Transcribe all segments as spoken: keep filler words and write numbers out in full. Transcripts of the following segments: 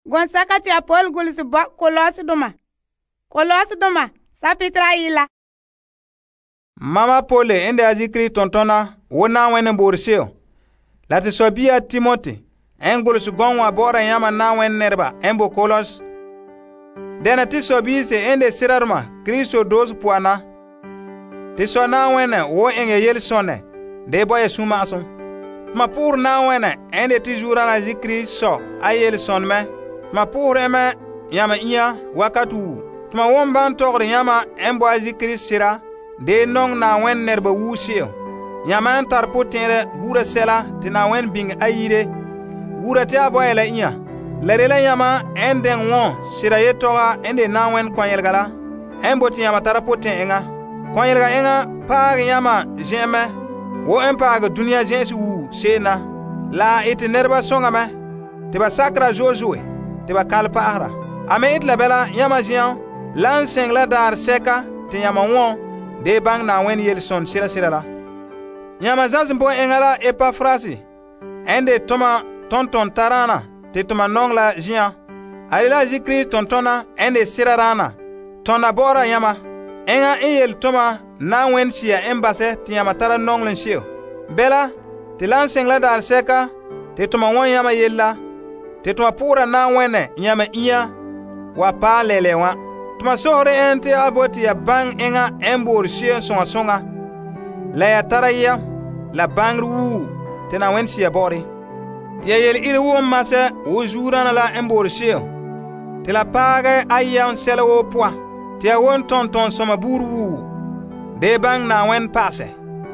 Gonsaka ti a Paul gulsi bo Kolosi duma. Kolosi duma sapitra ila. Mama Pole ende ajikri tontona wona wene borseo. Lati sobia Timothy en gulsi gonwa bora yama na wen nerba embo Kolos. Dena ti sobi se ende sirarma Kristo dos puana. Ti so na wene wo enge yel sone de boye suma ason. Ma pour na wene ende ti jura na jikri so ayel son me. Ma pour eme yama iya wakatu. Tuma womban togre yama embo ajikri sira de nong na wen nerba wusio. Yama en tar potere gura sela ti na wen bing ayire. Gura ti aboye la iya. Lerela yama enden won sira yetoga ende na wen kwanyelgala. Embo ti yama tara poten enga. Kwanyelga enga paag yama jeme. Wo en paag dunia jensi wu sena. La iti nerba songa me. Tiba sakra jojue. Tiba kalpa ahra. Ame it labela yama jian. Lan seng la dar seka ti yama won. De bang na wen yel son sira sira la. Yama zanzimbo engala epa frasi. Ende toma tonton tarana. Te tuma nong la jian. Alila jikri tontona ende sira rana. Tona bora yama. Enga iyel toma na wen siya embase ti yama tara nong len shio. Bela, ti lan seng la dar seka, te tuma won yama yella. Te tuma pura na wene yama iya. Wa pa lele wa. Tuma sohre ente aboti ya bang enga embor shio songa songa. La ya tara ya, la bang ru te na wen siya bori. Ti ya yel iri wo mase wo jurana la embor shio. Ti la page ayya sele wo pwa. Ti ya won tonton soma buru. De bang na wen pase.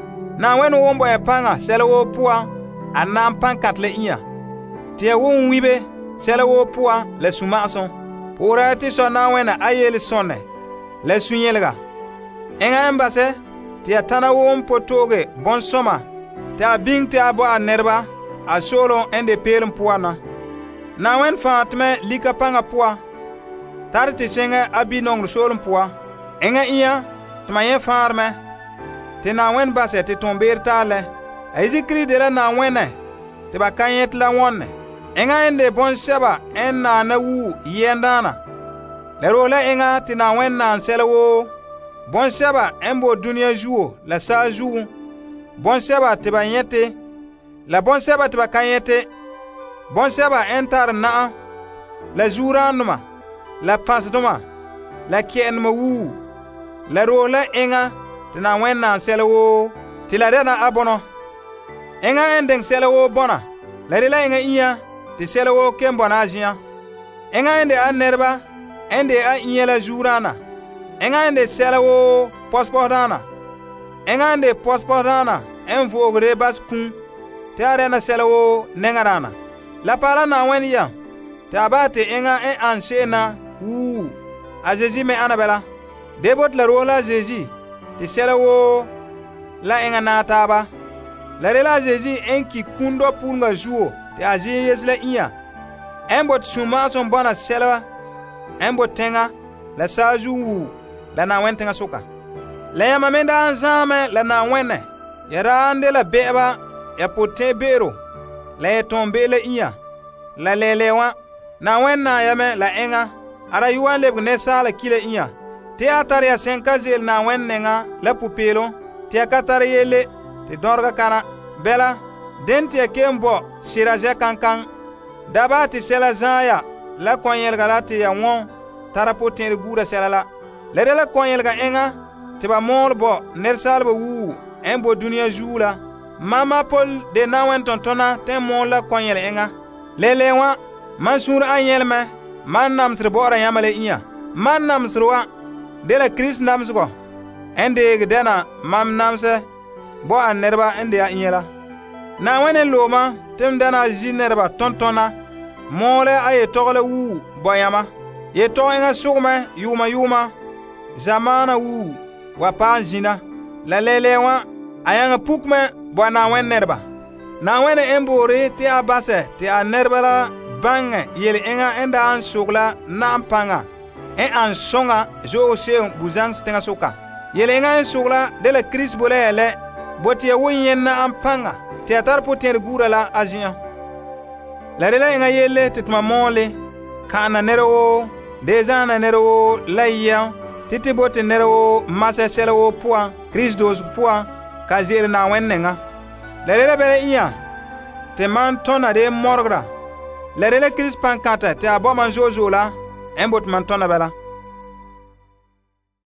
Na wen wombo e panga sele wo pwa. Anam pankat le iya. Ti ya won wibe sele wo pwa le sumason. Pura ti so na wen ayeli sonne. Le sunyelga. Enga embase. Ti ya tana won potoge bon soma. Ti ya bing ti abo a nerba. A solo ende pelum puana. Na wen fatme lika panga pua. Tar ti senga abi nong solum pua. Enga iya tma yen farme. Ti na wen base ti tomber tale. Aizi kri de la na wenne. Ti ba kanyet la wonne. Enga ende bon seba en na na wu yendana. Le rola enga ti na wen na ansele wo. Bon seba embo dunia juo la sa juo. Bon seba ti ba yete. La bon seba tiba kanyete. Bon seba entar na. La juranuma. La pasduma. La kienma wu. La rola enga. Tina wen na sele wo. Tila dena abono. Enga endeng sele wo bona. La rila enga iya. Ti sele wo kembona ajia. Enga ende a nerba. Ende a iya la jurana. Enga ende sele wo posporana. Enga ende posporana. Envo rebas pun. Te arena selewo nengarana. La pala na wen ya. Te abate enga en ansena wu. A Jésus me anabela. Debot la rola Jésus. Te selewo la enga na taba. La rela Jésus en ki kundo punga juo. Te aji yesla iya. Embot suma son bona selewa. Embot tenga la saju wu. La na wen tenga soka. La yama menda anzame la na wene. Yara ande la beba. Ya pote bero. La ya tombe la iya. La lelewa. Na wen na yame la enga. Ara yuan lebu nesa la kile iya. Te atar ya senka zel na wen nenga. La pupelo. Te akatar yele. Te dorga kana. Bela. Den te kembo. Siraje kankan. Daba ti sela zaya. La kwanyelga la te ya won. Tara pote gura sela la. Lede la kwanyelga enga. Te ba mol bo. Nersalba wu. Embo dunia jula. Mama Paul de na wen tontona ten mon la kwanyel enga. Lele wa man sur anyel me man namsre bora yamale iya. Man namsrwa de la Christ namsgo. Ende gdena mam namse bo an nerba ende ya inyela. Na wen loma tem dana ji nerba tontona mole aye togale wu boyama. Ye to enga sugme yuma yuma zamana wu wa pa jina. La lele wa ayanga pukme bo na wen nerba. Na wen embore ti abase ti a nerba la bange yele enga enda an sugla na ampanga. En an songa zo se buzang stenga soka. Yele enga en sugla de la Christ bolele boti yen na ampanga. Ti atar poten gura la ajian. La rela enga yele ti tma mole kana nero dezana nero layya titi bote nero masa selo puan Christos puan kazir na wennenga lere bere iya te man tona de morgra lere le Christ pankata te aboma jojo la embot man tona bela